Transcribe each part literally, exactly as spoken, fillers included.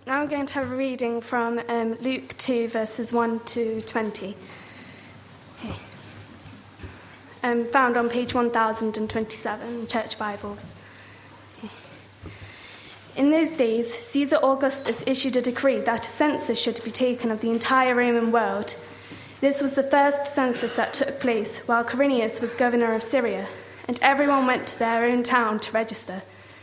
now I'm going to have a reading from um, Luke two, verses one to twenty. Okay. Um, found on page one thousand twenty-seven, Church Bibles. Okay. In those days, Caesar Augustus issued a decree that a census should be taken of the entire Roman world. This was the first census that took place while Quirinius was governor of Syria, and everyone went to their own town to register.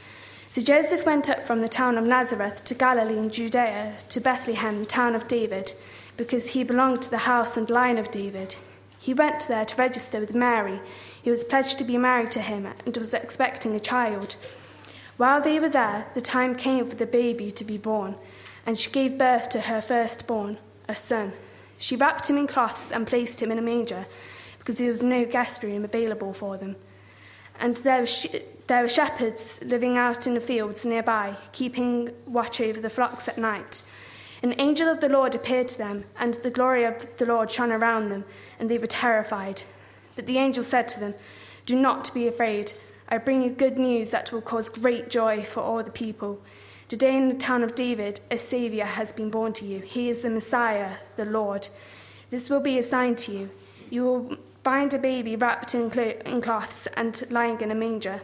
So Joseph went up from the town of Nazareth to Galilee in Judea, to Bethlehem, the town of David, because he belonged to the house and line of David. He went there to register with Mary, who was pledged to be married to him and was expecting a child. While they were there, the time came for the baby to be born, and she gave birth to her firstborn, a son. She wrapped him in cloths and placed him in a manger, because there was no guest room available for them. And there were, sh- there were shepherds living out in the fields nearby, keeping watch over the flocks at night. An angel of the Lord appeared to them, and the glory of the Lord shone around them, and they were terrified. But the angel said to them, "Do not be afraid. I bring you good news that will cause great joy for all the people. Today in the town of David, a Saviour has been born to you. He is the Messiah, the Lord. This will be a sign to you. You will find a baby wrapped in, clo- in cloths and lying in a manger."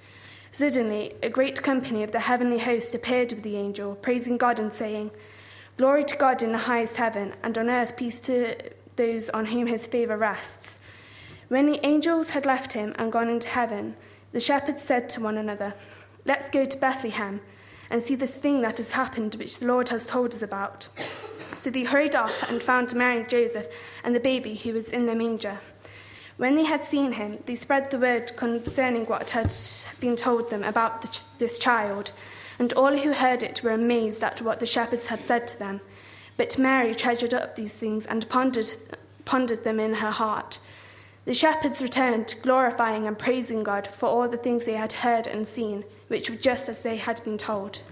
Suddenly, a great company of the heavenly host appeared with the angel, praising God and saying, "Glory to God in the highest heaven, and on earth peace to those on whom his favour rests." When the angels had left him and gone into heaven, the shepherds said to one another, "Let's go to Bethlehem and see this thing that has happened, which the Lord has told us about." So they hurried off and found Mary and Joseph and the baby who was in the manger. When they had seen him, they spread the word concerning what had been told them about the ch- this child, and all who heard it were amazed at what the shepherds had said to them. But Mary treasured up these things and pondered, pondered them in her heart. The shepherds returned, glorifying and praising God for all the things they had heard and seen, which were just as they had been told.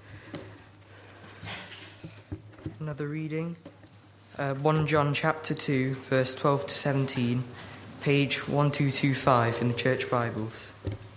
Another reading, uh, First John chapter two, verse twelve to seventeen, page twelve twenty-five in the Church Bibles.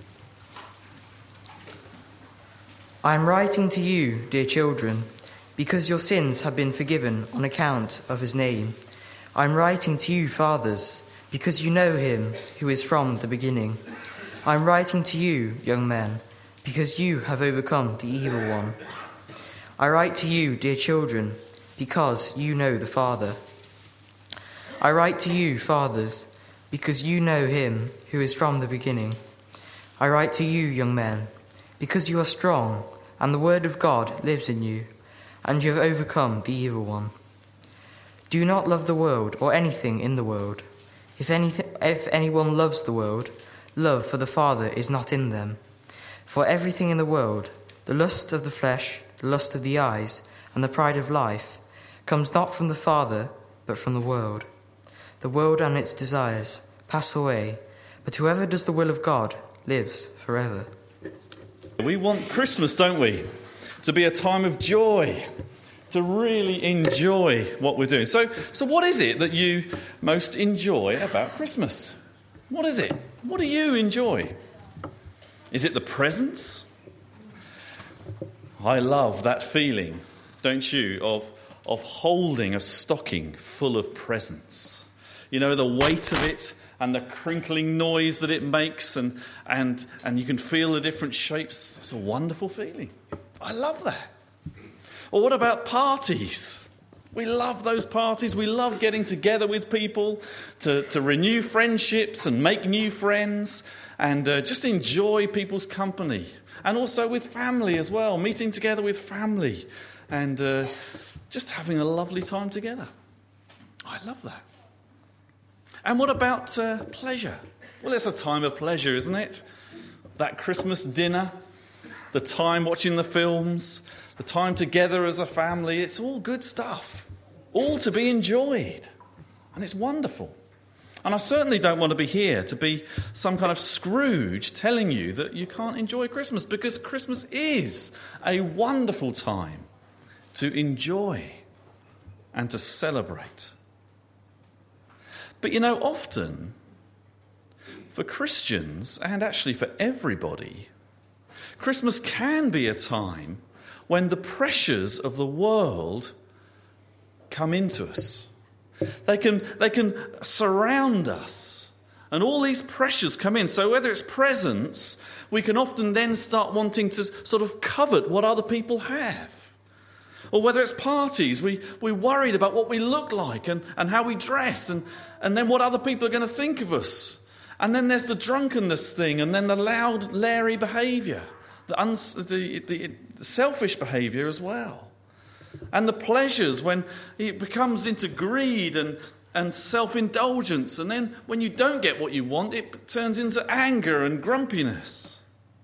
I am writing to you, dear children, because your sins have been forgiven on account of his name. I am writing to you, fathers, because you know him who is from the beginning. I am writing to you, young men, because you have overcome the evil one. I write to you, dear children, because you know the Father. I write to you, fathers, because you know him who is from the beginning. I write to you, young men, because you are strong, and the word of God lives in you, and you have overcome the evil one. Do not love the world or anything in the world. If anything, if anyone loves the world, love for the Father is not in them. For everything in the world, the lust of the flesh, the lust of the eyes, and the pride of life, comes not from the Father, but from the world. The world and its desires pass away, but whoever does the will of God lives forever. We want Christmas, don't we? To be a time of joy, to really enjoy what we're doing. So, so what is it that you most enjoy about Christmas? What is it? What do you enjoy? Is it the presents? I love that feeling, don't you, of, of holding a stocking full of presents. You know, the weight of it and the crinkling noise that it makes, and, and, and you can feel the different shapes. It's a wonderful feeling. I love that. Or what about parties? We love those parties. We love getting together with people to, to renew friendships and make new friends and uh, just enjoy people's company. And also with family as well, meeting together with family and uh, just having a lovely time together. I love that. And what about uh, pleasure? Well, it's a time of pleasure, isn't it? That Christmas dinner, the time watching the films, the time together as a family, it's all good stuff, all to be enjoyed. And it's wonderful. And I certainly don't want to be here to be some kind of Scrooge telling you that you can't enjoy Christmas, because Christmas is a wonderful time to enjoy and to celebrate. But you know, often for Christians, and actually for everybody, Christmas can be a time when the pressures of the world come into us. They can, they can surround us, and all these pressures come in. So whether it's presents, we can often then start wanting to sort of covet what other people have. Or whether it's parties, we, we're worried about what we look like and, and how we dress, and, and then what other people are going to think of us. And then there's the drunkenness thing, and then the loud, leery behaviour, the, uns, the, the, the selfish behaviour as well. And the pleasures when it becomes into greed and, and self-indulgence. And then when you don't get what you want, it turns into anger and grumpiness.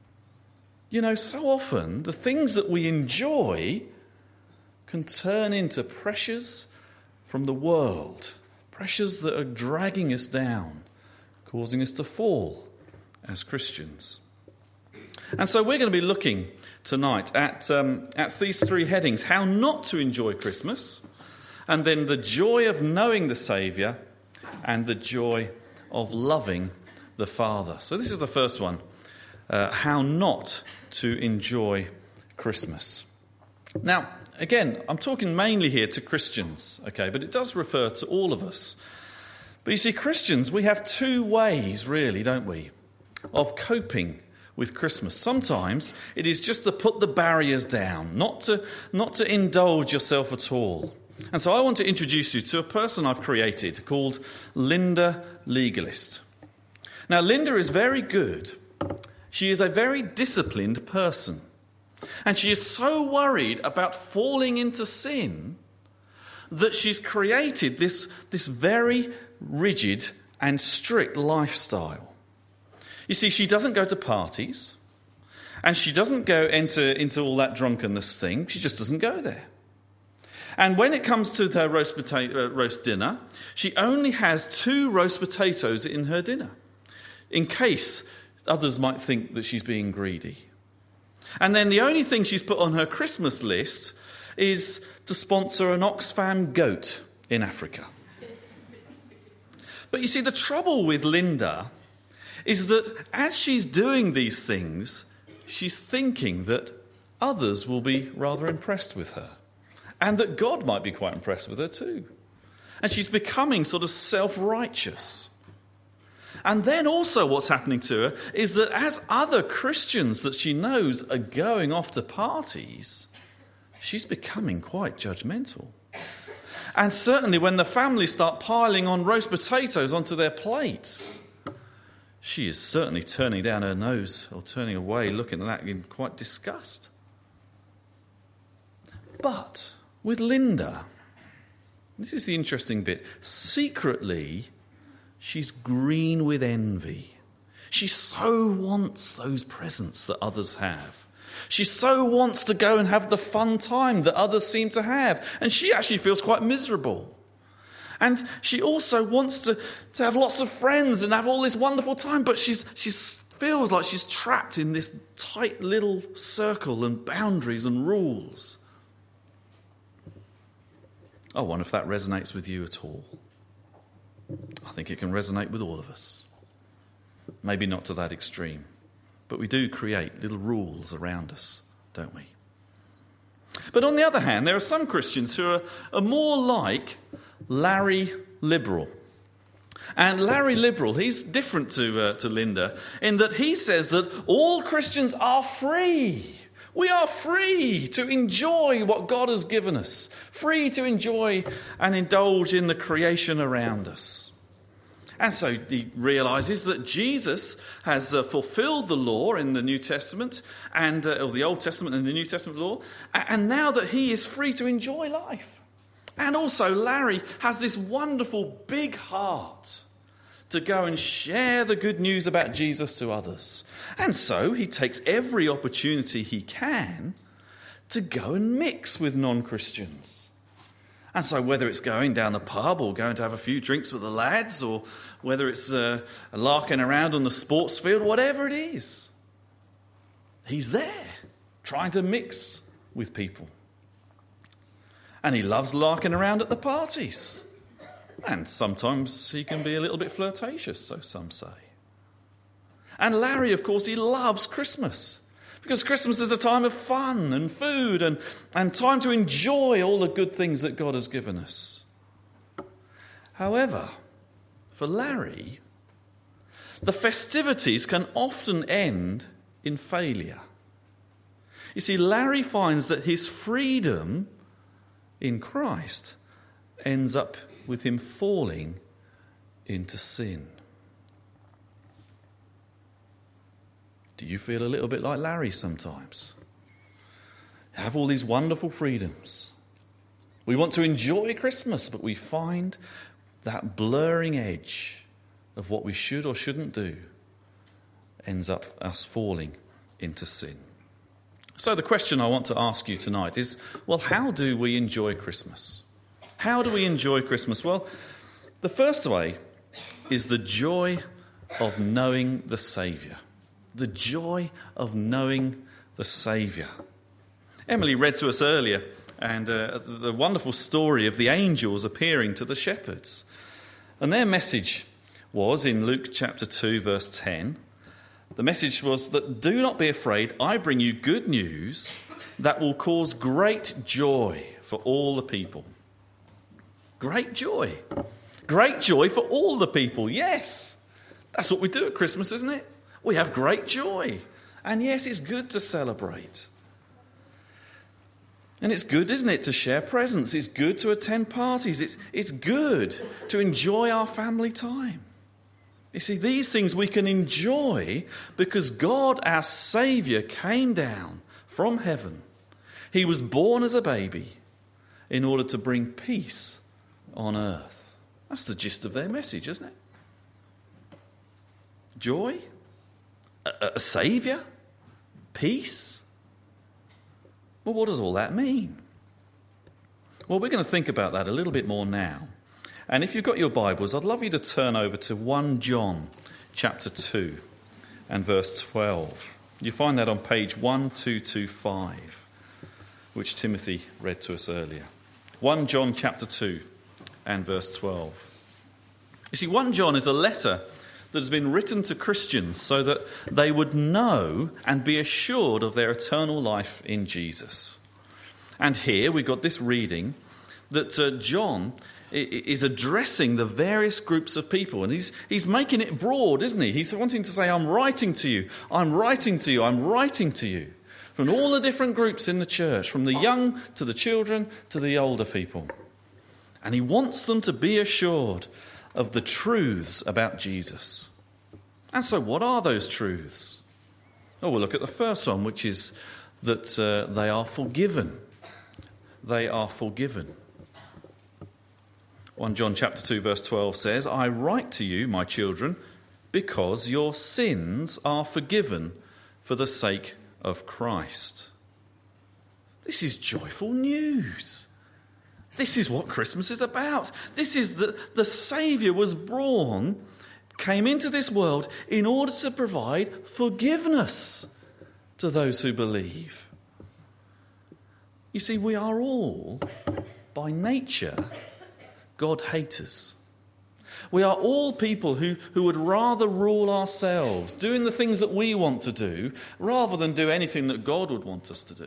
You know, so often the things that we enjoy can turn into pressures from the world. Pressures that are dragging us down, causing us to fall as Christians. And so we're going to be looking tonight at, um, at these three headings: how not to enjoy Christmas, and then the joy of knowing the Saviour, and the joy of loving the Father. So this is the first one, uh, how not to enjoy Christmas. Now, again, I'm talking mainly here to Christians, okay, but it does refer to all of us. But you see, Christians, we have two ways, really, don't we, of coping with Christmas. Sometimes it is just to put the barriers down, not to, not to indulge yourself at all. And so I want to introduce you to a person I've created called Linda Legalist. Now, Linda is very good. She is a very disciplined person. And she is so worried about falling into sin that she's created this, this very rigid and strict lifestyle. You see, she doesn't go to parties, and she doesn't go into, into all that drunkenness thing. She just doesn't go there. And when it comes to her roast, potato, uh, roast dinner, she only has two roast potatoes in her dinner, in case others might think that she's being greedy. And then the only thing she's put on her Christmas list is to sponsor an Oxfam goat in Africa. But you see, the trouble with Linda is that as she's doing these things, she's thinking that others will be rather impressed with her, and that God might be quite impressed with her too. And she's becoming sort of self-righteous. And then also what's happening to her is that as other Christians that she knows are going off to parties, she's becoming quite judgmental. And certainly when the family start piling on roast potatoes onto their plates, she is certainly turning down her nose or turning away, looking at that in quite disgust. But with Linda, this is the interesting bit, secretly she's green with envy. She so wants those presents that others have. She so wants to go and have the fun time that others seem to have. And she actually feels quite miserable. And she also wants to, to have lots of friends and have all this wonderful time. But she's she feels like she's trapped in this tight little circle and boundaries and rules. I wonder if that resonates with you at all. I think it can resonate with all of us. Maybe not to that extreme, but we do create little rules around us, don't we? But on the other hand, there are some Christians who are, are more like Larry Liberal. And Larry Liberal, he's different to, uh, to Linda in that he says that all Christians are free. We are free to enjoy what God has given us, free to enjoy and indulge in the creation around us. And so he realises that Jesus has uh, fulfilled the law in the New Testament, and uh, or the Old Testament and the New Testament law, and now that he is free to enjoy life. And also Larry has this wonderful big heart to go and share the good news about Jesus to others. And so he takes every opportunity he can to go and mix with non-Christians. And so whether it's going down the pub or going to have a few drinks with the lads, or whether it's uh, larking around on the sports field, whatever it is, he's there trying to mix with people. And he loves larking around at the parties. And sometimes he can be a little bit flirtatious, so some say. And Larry, of course, he loves Christmas Because Christmas is a time of fun and food and, and time to enjoy all the good things that God has given us. However, for Larry, the festivities can often end in failure. You see, Larry finds that his freedom in Christ ends up with him falling into sin. Do you feel a little bit like Larry sometimes? Have all these wonderful freedoms. We want to enjoy Christmas, but we find that blurring edge of what we should or shouldn't do ends up us falling into sin. So the question I want to ask you tonight is, well, how do we enjoy Christmas? How do we enjoy Christmas? Well, the first way is the joy of knowing the Saviour. The joy of knowing the Saviour. Emily read to us earlier and uh, the wonderful story of the angels appearing to the shepherds. And their message was in Luke chapter two, verse ten. The message was that, "Do not be afraid, I bring you good news that will cause great joy for all the people." Great joy. Great joy for all the people, yes. That's what we do at Christmas, isn't it? We have great joy. And yes, it's good to celebrate. And it's good, isn't it, to share presents. It's good to attend parties. It's, it's good to enjoy our family time. You see, these things we can enjoy because God, our Saviour, came down from heaven. He was born as a baby in order to bring peace on earth. That's the gist of their message, isn't it? Joy? A, a saviour? Peace? Well, what does all that mean? Well, we're going to think about that a little bit more now. And if you've got your Bibles, I'd love you to turn over to First John chapter two and verse twelve. You find that on page twelve twenty-five, which Timothy read to us earlier. First John chapter two and verse twelve. You see, First John is a letter that has been written to Christians so that they would know and be assured of their eternal life in Jesus. And here we've got this reading that uh, John is addressing the various groups of people, and he's he's making it broad, isn't he? He's wanting to say, I'm writing to you, I'm writing to you, I'm writing to you. From all the different groups in the church, from the young to the children to the older people. And he wants them to be assured of the truths about Jesus. And so what are those truths? Oh, we'll look at the first one, which is that uh, they are forgiven. They are forgiven. First John chapter two verse twelve says, I write to you, my children, because your sins are forgiven for the sake of Christ. This is joyful news. This is what Christmas is about. This is that the Saviour was born, came into this world in order to provide forgiveness to those who believe. You see, we are all, by nature, God haters. We are all people who, who would rather rule ourselves, doing the things that we want to do, rather than do anything that God would want us to do.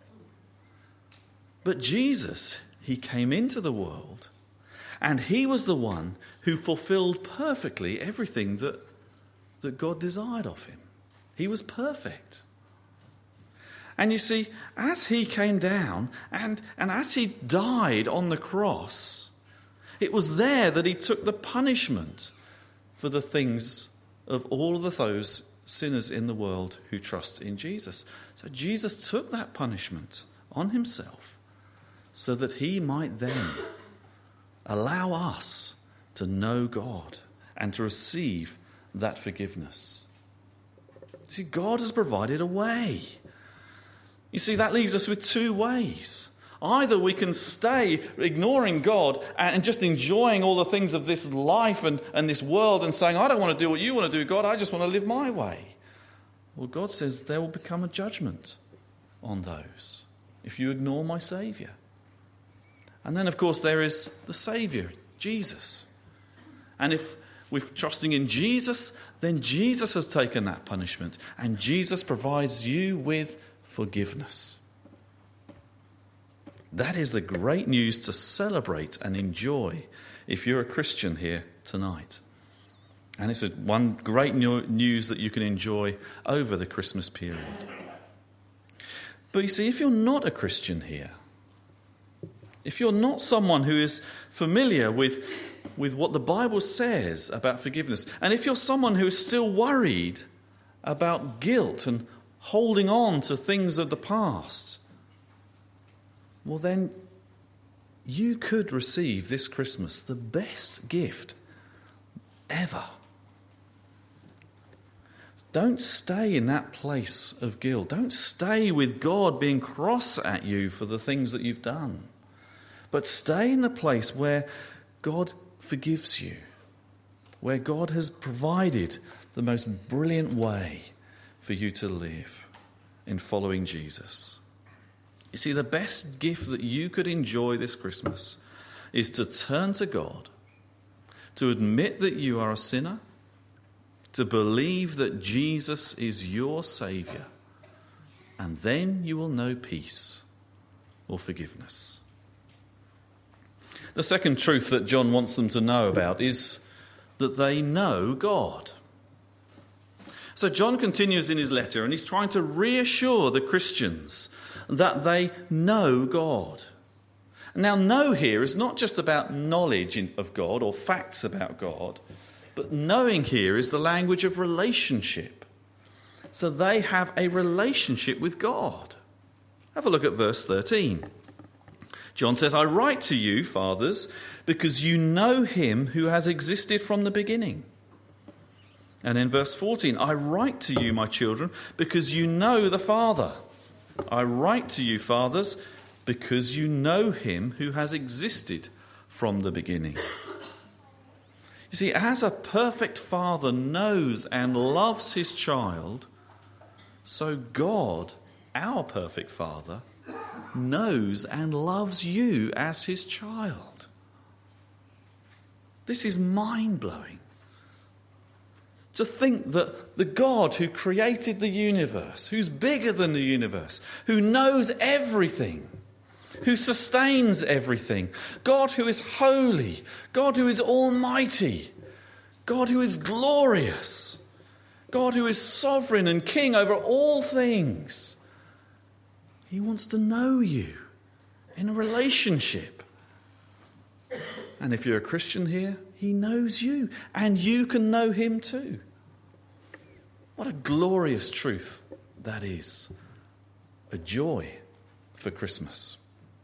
But Jesus, he came into the world, and he was the one who fulfilled perfectly everything that, that God desired of him. He was perfect. And you see, as he came down and, and as he died on the cross, it was there that he took the punishment for the things of all of those sinners in the world who trust in Jesus. So Jesus took that punishment on himself so that he might then allow us to know God and to receive that forgiveness. See, God has provided a way. You see, that leaves us with two ways. Either we can stay ignoring God and just enjoying all the things of this life and, and this world and saying, I don't want to do what you want to do, God, I just want to live my way. Well, God says there will become a judgment on those if you ignore my Saviour. And then, of course, there is the Saviour, Jesus. And if with trusting in Jesus, then Jesus has taken that punishment, and Jesus provides you with forgiveness. That is the great news to celebrate and enjoy if you're a Christian here tonight. And it's a, one great new, news that you can enjoy over the Christmas period. But you see, if you're not a Christian here, if you're not someone who is familiar with, with what the Bible says about forgiveness, and if you're someone who is still worried about guilt and holding on to things of the past, well then you could receive this Christmas the best gift ever. Don't stay in that place of guilt. Don't stay with God being cross at you for the things that you've done. But stay in the place where God forgives you, where God has provided the most brilliant way for you to live in following Jesus. You see, the best gift that you could enjoy this Christmas is to turn to God, to admit that you are a sinner, to believe that Jesus is your Saviour, and then you will know peace or forgiveness. The second truth that John wants them to know about is that they know God. So John continues in his letter, and he's trying to reassure the Christians that they know God. Now, know here is not just about knowledge of God or facts about God, but knowing here is the language of relationship. So they have a relationship with God. Have a look at verse thirteen. John says, I write to you, fathers, because you know him who has existed from the beginning. And in verse fourteen, I write to you, my children, because you know the Father. I write to you, fathers, because you know him who has existed from the beginning. You see, as a perfect father knows and loves his child, so God, our perfect Father, knows and loves you as his child. This is mind-blowing. To think that the God who created the universe, who's bigger than the universe, who knows everything, who sustains everything, God who is holy, God who is almighty, God who is glorious, God who is sovereign and king over all things. He wants to know you in a relationship. And if you're a Christian here, he knows you, and you can know him too. What a glorious truth that is. A joy for Christmas.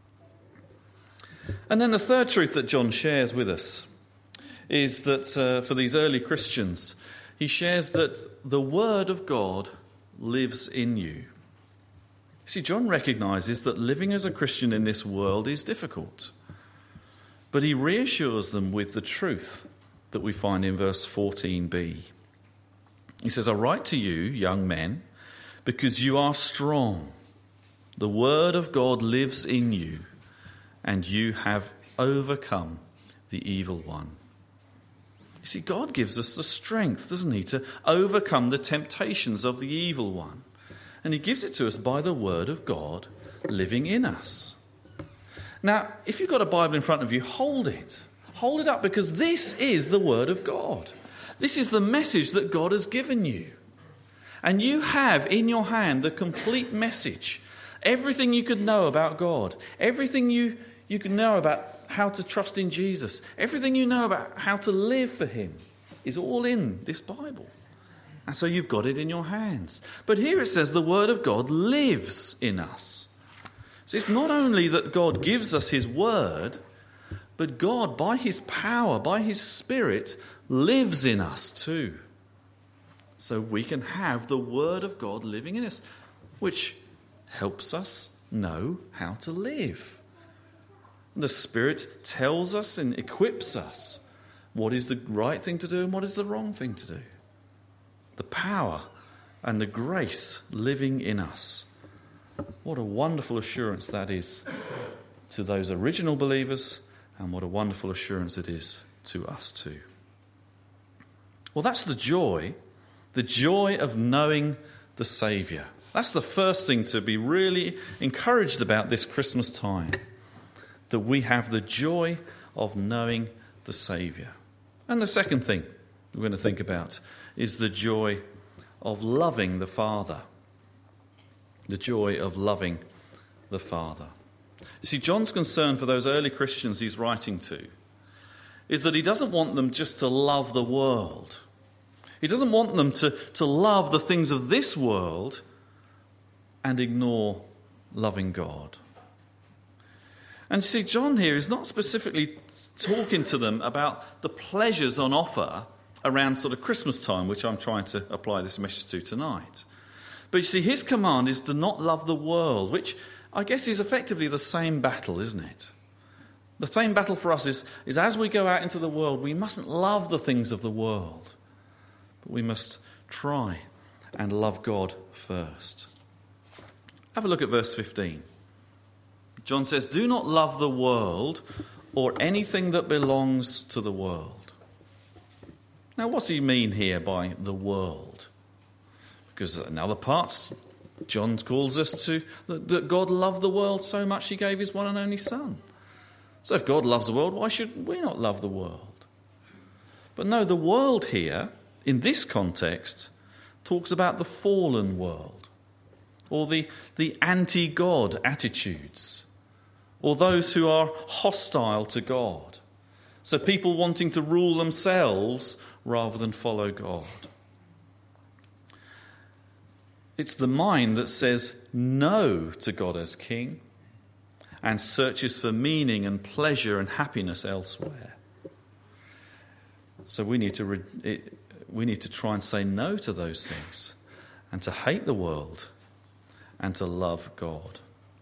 And then the third truth that John shares with us is that uh, for these early Christians, he shares that the Word of God lives in you. See, John recognises that living as a Christian in this world is difficult. But he reassures them with the truth that we find in verse fourteen b. He says, I write to you, young men, because you are strong. The word of God lives in you, and you have overcome the evil one. You see, God gives us the strength, doesn't he, to overcome the temptations of the evil one. And he gives it to us by the word of God living in us. Now, if you've got a Bible in front of you, hold it. Hold it up, because this is the Word of God. This is the message that God has given you. And you have in your hand the complete message. Everything you could know about God. Everything you, you can know about how to trust in Jesus. Everything you know about how to live for him is all in this Bible. And so you've got it in your hands. But here it says the Word of God lives in us. So it's not only that God gives us his word, but God, by his power, by his Spirit, lives in us too. So we can have the word of God living in us, which helps us know how to live. The Spirit tells us and equips us what is the right thing to do and what is the wrong thing to do. The power and the grace living in us. What a wonderful assurance that is to those original believers, and what a wonderful assurance it is to us too. Well, that's the joy, the joy of knowing the Saviour. That's the first thing to be really encouraged about this Christmas time, that we have the joy of knowing the Saviour. And the second thing we're going to think about is the joy of loving the Father. The joy of loving the Father. You see, John's concern for those early Christians he's writing to is that he doesn't want them just to love the world. He doesn't want them to, to love the things of this world and ignore loving God. And you see, John here is not specifically talking to them about the pleasures on offer around sort of Christmas time, which I'm trying to apply this message to tonight. But you see, his command is to not love the world, which I guess is effectively the same battle, isn't it? The same battle for us is, is as we go out into the world, we mustn't love the things of the world, but we must try and love God first. Have a look at verse fifteen. John says, "Do not love the world or anything that belongs to the world." Now, what's he mean here by the world? Because in other parts, John calls us to that, that God loved the world so much he gave his one and only Son. So if God loves the world, why should we not love the world? But no, the world here, in this context, talks about the fallen world, or the, the anti-God attitudes, or those who are hostile to God. So people wanting to rule themselves rather than follow God. It's the mind that says no to God as King and searches for meaning and pleasure and happiness elsewhere. So we need to re- it, we need to try and say no to those things and to hate the world and to love God.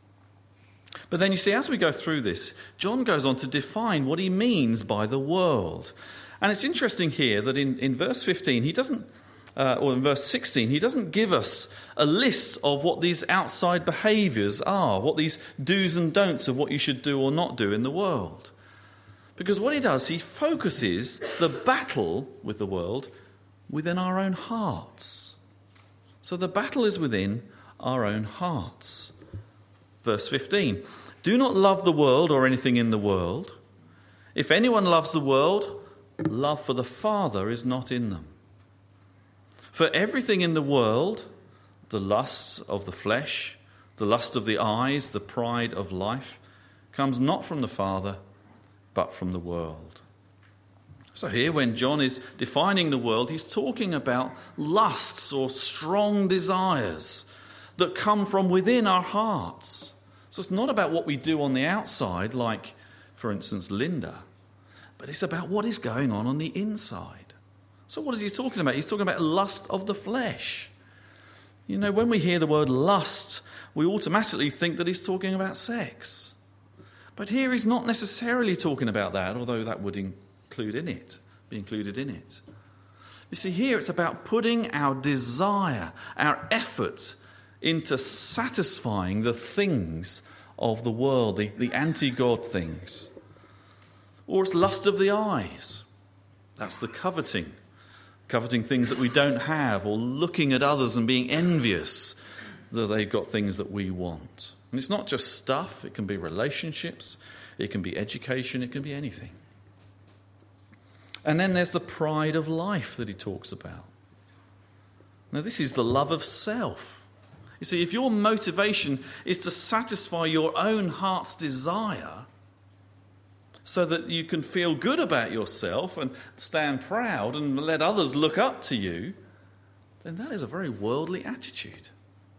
But then you see, as we go through this, John goes on to define what he means by the world. And it's interesting here that in, in verse fifteen, he doesn't, uh, or in verse sixteen, he doesn't give us a list of what these outside behaviours are, what these do's and don'ts of what you should do or not do in the world. Because what he does, he focuses the battle with the world within our own hearts. So the battle is within our own hearts. Verse fifteen, "Do not love the world or anything in the world. If anyone loves the world, love for the Father is not in them. For everything in the world, the lusts of the flesh, the lust of the eyes, the pride of life, comes not from the Father, but from the world." So here, when John is defining the world, he's talking about lusts or strong desires that come from within our hearts. So it's not about what we do on the outside, like, for instance, Linda, but it's about what is going on on the inside. So what is he talking about? He's talking about lust of the flesh. You know, when we hear the word lust, we automatically think that he's talking about sex. But here he's not necessarily talking about that, although that would include in it, be included in it. You see, here it's about putting our desire, our effort into satisfying the things of the world, the, the anti-God things. Or it's lust of the eyes. That's the coveting. Coveting things that we don't have, or looking at others and being envious that they've got things that we want. And it's not just stuff, it can be relationships, it can be education, it can be anything. And then there's the pride of life that he talks about. Now this is the love of self. You see, if your motivation is to satisfy your own heart's desire so that you can feel good about yourself and stand proud and let others look up to you, then that is a very worldly attitude.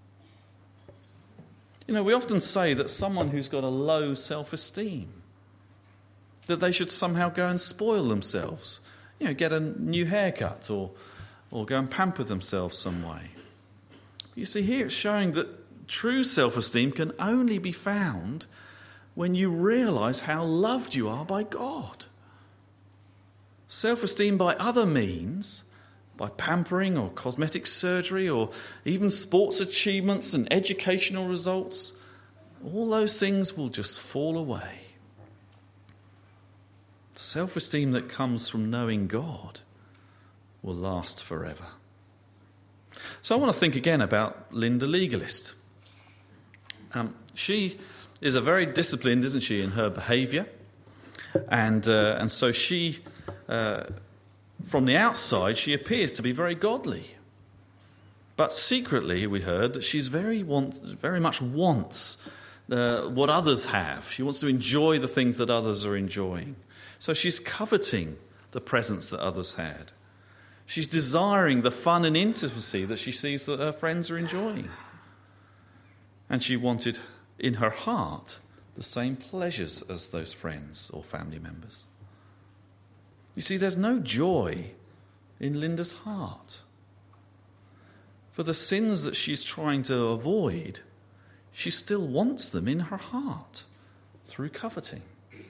You know, we often say that someone who's got a low self-esteem, that they should somehow go and spoil themselves, you know, get a new haircut or, or go and pamper themselves some way. You see, here it's showing that true self-esteem can only be found when you realise how loved you are by God. Self-esteem by other means, by pampering or cosmetic surgery or even sports achievements and educational results, all those things will just fall away. Self-esteem that comes from knowing God will last forever. So I want to think again about Linda Legalist. Um, she is a very disciplined, isn't she, in her behaviour? And uh, and so she, uh, from the outside, she appears to be very godly. But secretly, we heard that she's very want, very much wants uh, what others have. She wants to enjoy the things that others are enjoying. So she's coveting the presents that others had. She's desiring the fun and intimacy that she sees that her friends are enjoying. And she wanted in her heart the same pleasures as those friends or family members. You see, there's no joy in Linda's heart. For the sins that she's trying to avoid, she still wants them in her heart through coveting.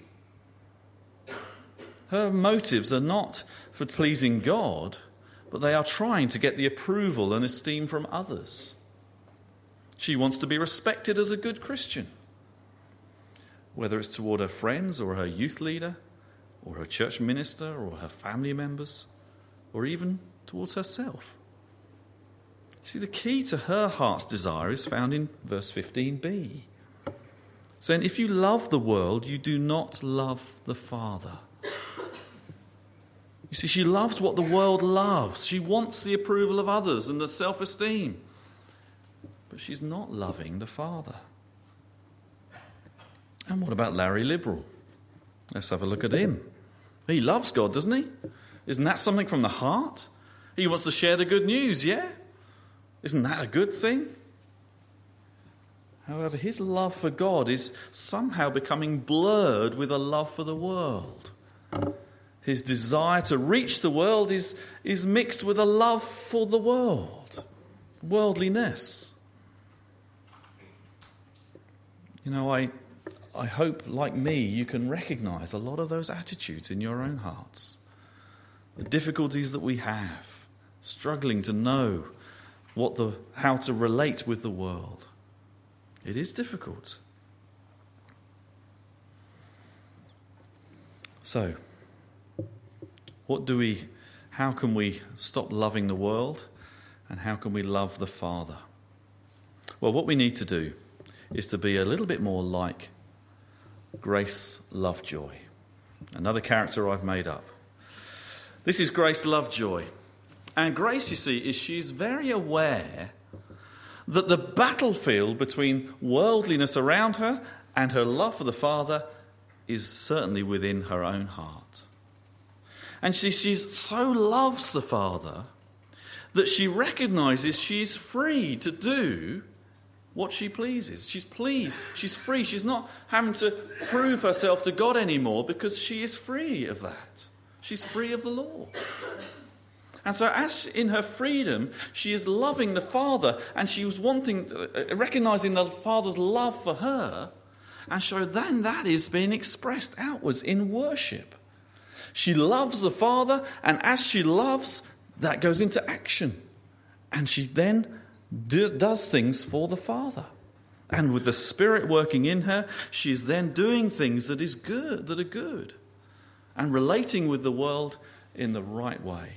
Her motives are not for pleasing God, but they are trying to get the approval and esteem from others. She wants to be respected as a good Christian, whether it's toward her friends or her youth leader or her church minister or her family members or even towards herself. See, the key to her heart's desire is found in verse fifteen b, saying, if you love the world, you do not love the Father. You see, she loves what the world loves. She wants the approval of others and the self-esteem. But she's not loving the Father. And what about Larry Liberal? Let's have a look at him. He loves God, doesn't he? Isn't that something from the heart? He wants to share the good news, yeah? Isn't that a good thing? However, his love for God is somehow becoming blurred with a love for the world. His desire to reach the world is, is mixed with a love for the world, worldliness. You know, I, I hope, like me, you can recognise a lot of those attitudes in your own hearts. The difficulties that we have, struggling to know what the how to relate with the world. It is difficult. So, what do we, how can we stop loving the world, and how can we love the Father? Well, what we need to do is to be a little bit more like Grace Lovejoy, another character I've made up. This is Grace Lovejoy. And Grace, you see, is she's very aware that the battlefield between worldliness around her and her love for the Father is certainly within her own heart. And she she's so loves the Father that she recognises she's free to do what she pleases. She's pleased. She's free. She's not having to prove herself to God anymore because she is free of that. She's free of the law. And so as in her freedom, she is loving the Father, and she was wanting, uh, recognising the Father's love for her, and so then that is being expressed outwards in worship. She loves the Father, and as she loves, that goes into action. And she then do, does things for the Father. And with the Spirit working in her, she is then doing things that is good, that are good, and relating with the world in the right way.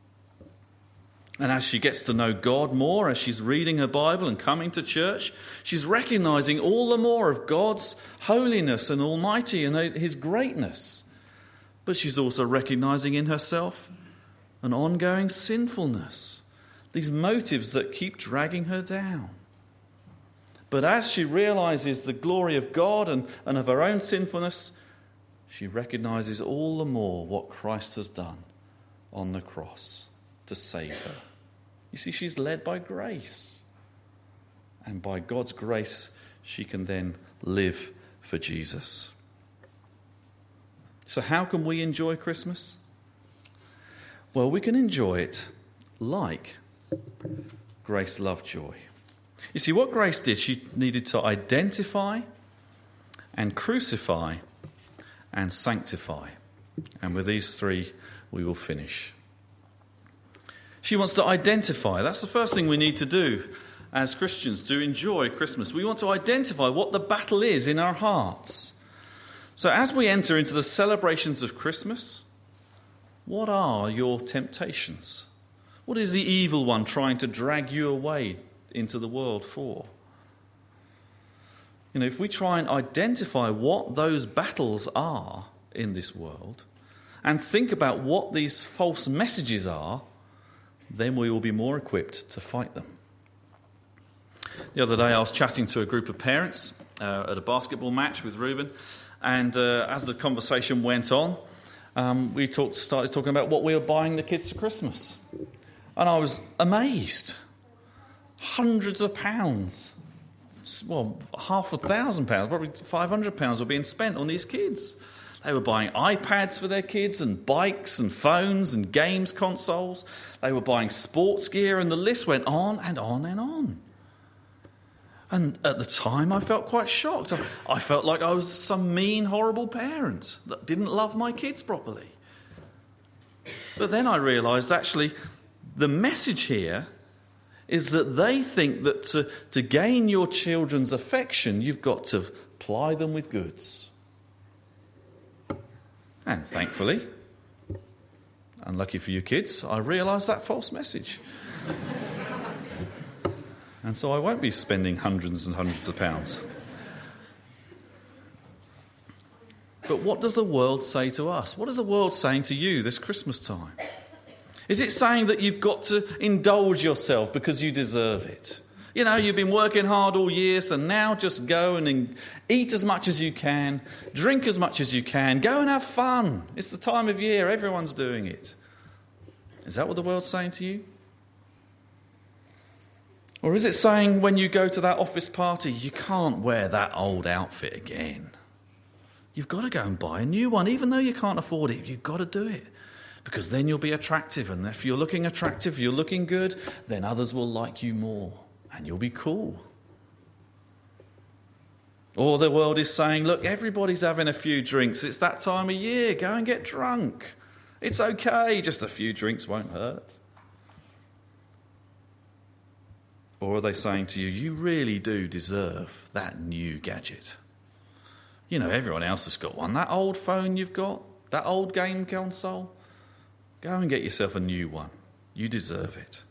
And as she gets to know God more, as she's reading her Bible and coming to church, she's recognising all the more of God's holiness and almighty and his greatness. But she's also recognising in herself an ongoing sinfulness, these motives that keep dragging her down. But as she realises the glory of God and, and of her own sinfulness, she recognises all the more what Christ has done on the cross to save her. You see, she's led by grace. And by God's grace, she can then live for Jesus. So how can we enjoy Christmas? Well, we can enjoy it like Grace Lovejoy. You see, what Grace did, she needed to identify and crucify and sanctify. And with these three, we will finish. She wants to identify. That's the first thing we need to do as Christians to enjoy Christmas. We want to identify what the battle is in our hearts. So as we enter into the celebrations of Christmas, What are your temptations? What is the evil one trying to drag you away into the world for? You know, if we try and identify what those battles are in this world and think about what these false messages are, then we will be more equipped to fight them. The other day I was chatting to a group of parents uh, at a basketball match with Reuben, and uh, as the conversation went on, um, we talked, started talking about what we were buying the kids for Christmas. And I was amazed. Hundreds of pounds, well, half a thousand pounds, probably five hundred pounds were being spent on these kids. They were buying iPads for their kids and bikes and phones and games consoles. They were buying sports gear, and the list went on and on and on. And at the time, I felt quite shocked. I felt like I was some mean, horrible parent that didn't love my kids properly. But then I realised, actually, the message here is that they think that to, to gain your children's affection, you've got to ply them with goods. And thankfully, unlucky for you kids, I realised that false message. And so I won't be spending hundreds and hundreds of pounds. But what does the world say to us? What is the world saying to you this Christmas time? Is it saying that you've got to indulge yourself because you deserve it? You know, you've been working hard all year, so now just go and eat as much as you can, drink as much as you can, go and have fun. It's the time of year, everyone's doing it. Is that what the world's saying to you? Or is it saying when you go to that office party, you can't wear that old outfit again? You've got to go and buy a new one, even though you can't afford it. You've got to do it, because then you'll be attractive. And if you're looking attractive, you're looking good, then others will like you more and you'll be cool. Or the world is saying, look, everybody's having a few drinks. It's that time of year. Go and get drunk. It's okay. Just a few drinks won't hurt. Or are they saying to you, you really do deserve that new gadget? You know, everyone else has got one. That old phone you've got, that old game console, go and get yourself a new one. You deserve it.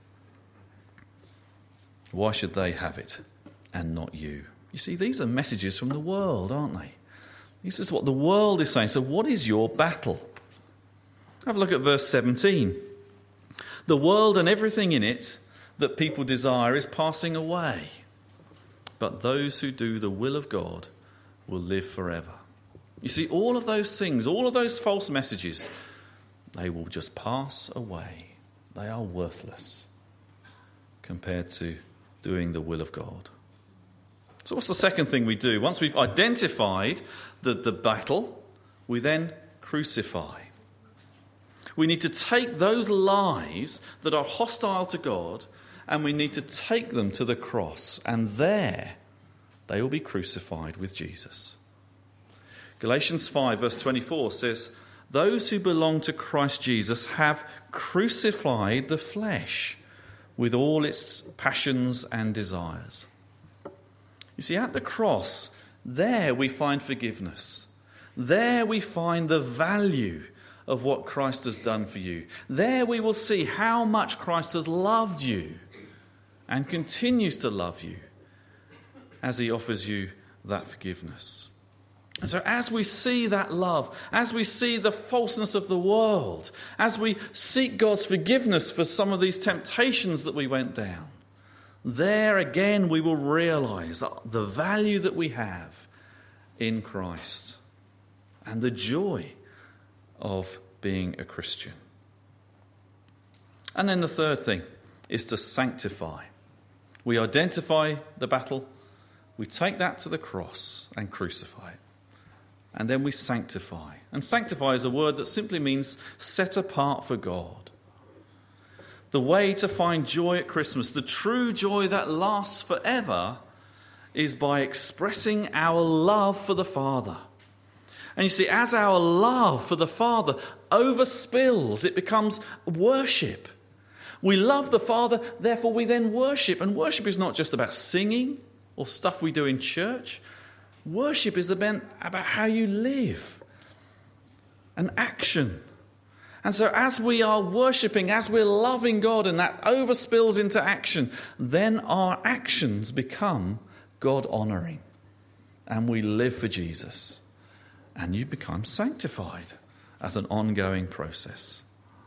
Why should they have it and not you? You see, these are messages from the world, aren't they? This is what the world is saying. So what is your battle? Have a look at verse seventeen. The world and everything in it that people desire is passing away, but those who do the will of God will live forever. You see, all of those things, all of those false messages, they will just pass away. They are worthless compared to doing the will of God. So what's the second thing we do? Once we've identified the, the battle, we then crucify. We need to take those lies that are hostile to God, and we need to take them to the cross, and there they will be crucified with Jesus. Galatians five verse twenty-four says, those who belong to Christ Jesus have crucified the flesh with all its passions and desires. You see, at the cross, there we find forgiveness. There we find the value of what Christ has done for you. There we will see how much Christ has loved you and continues to love you as he offers you that forgiveness. And so as we see that love, as we see the falseness of the world, as we seek God's forgiveness for some of these temptations that we went down, there again we will realise the value that we have in Christ and the joy of being a Christian. And then the third thing is to sanctify. We identify the battle, we take that to the cross and crucify it. And then we sanctify. And sanctify is a word that simply means set apart for God. The way to find joy at Christmas, the true joy that lasts forever, is by expressing our love for the Father. And you see, as our love for the Father overspills, it becomes worship. We love the Father, therefore we then worship. And worship is not just about singing or stuff we do in church. Worship is about how you live, an action. And so as we are worshipping, as we're loving God, and that overspills into action, then our actions become God-honouring. And we live for Jesus. And you become sanctified as an ongoing process.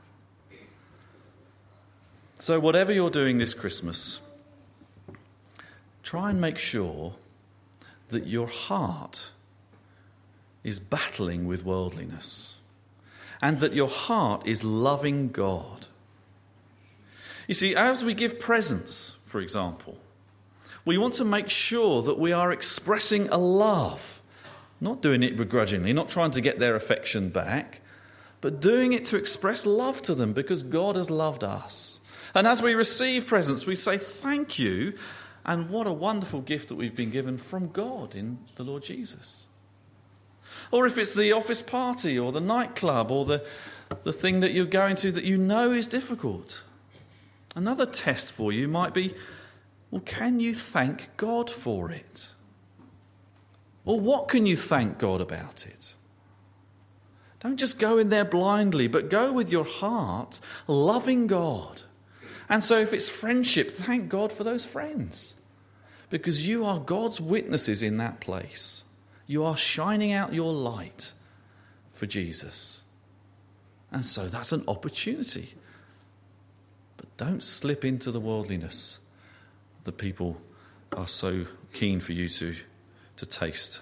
So whatever you're doing this Christmas, try and make sure that your heart is battling with worldliness and that your heart is loving God. You see, as we give presents, for example, we want to make sure that we are expressing a love, not doing it begrudgingly, not trying to get their affection back, but doing it to express love to them because God has loved us. And as we receive presents, we say thank you, and what a wonderful gift that we've been given from God in the Lord Jesus. Or if it's the office party or the nightclub or the, the thing that you're going to that you know is difficult. Another test for you might be, well, can you thank God for it? Or what can you thank God about it? Don't just go in there blindly, but go with your heart, loving God. And so if it's friendship, thank God for those friends. Because you are God's witnesses in that place. You are shining out your light for Jesus. And so that's an opportunity. But don't slip into the worldliness that people are so keen for you to, to taste.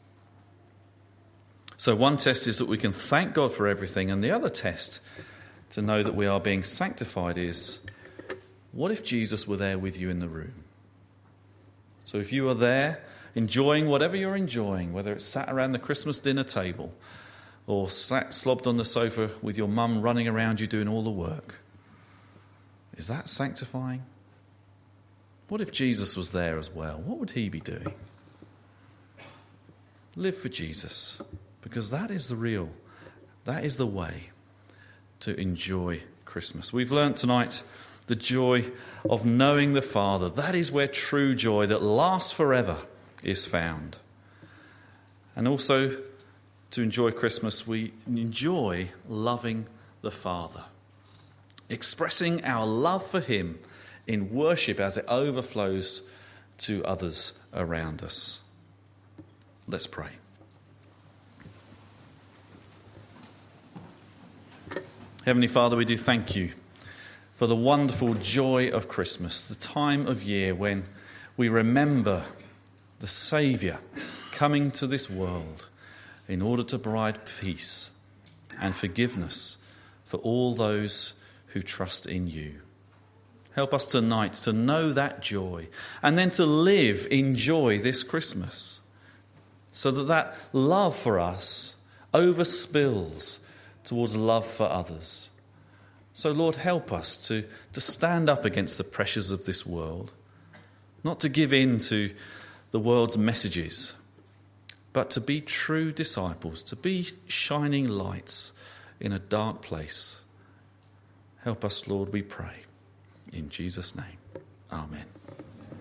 So one test is that we can thank God for everything. And the other test to know that we are being sanctified is, what if Jesus were there with you in the room? So if you are there enjoying whatever you're enjoying, whether it's sat around the Christmas dinner table or sat slobbed on the sofa with your mum running around you doing all the work, is that sanctifying? What if Jesus was there as well? What would he be doing? Live for Jesus, because that is the real, that is the way to enjoy Christmas. We've learnt tonight the joy of knowing the Father. That is where true joy that lasts forever is found. And also, to enjoy Christmas, we enjoy loving the Father, expressing our love for him in worship as it overflows to others around us. Let's pray. Heavenly Father, we do thank you for the wonderful joy of Christmas, the time of year when we remember the Saviour coming to this world in order to provide peace and forgiveness for all those who trust in you. Help us tonight to know that joy and then to live in joy this Christmas so that that love for us overspills towards love for others. So, Lord, help us to, to stand up against the pressures of this world, not to give in to the world's messages, but to be true disciples, to be shining lights in a dark place. Help us, Lord, we pray. In Jesus' name, amen.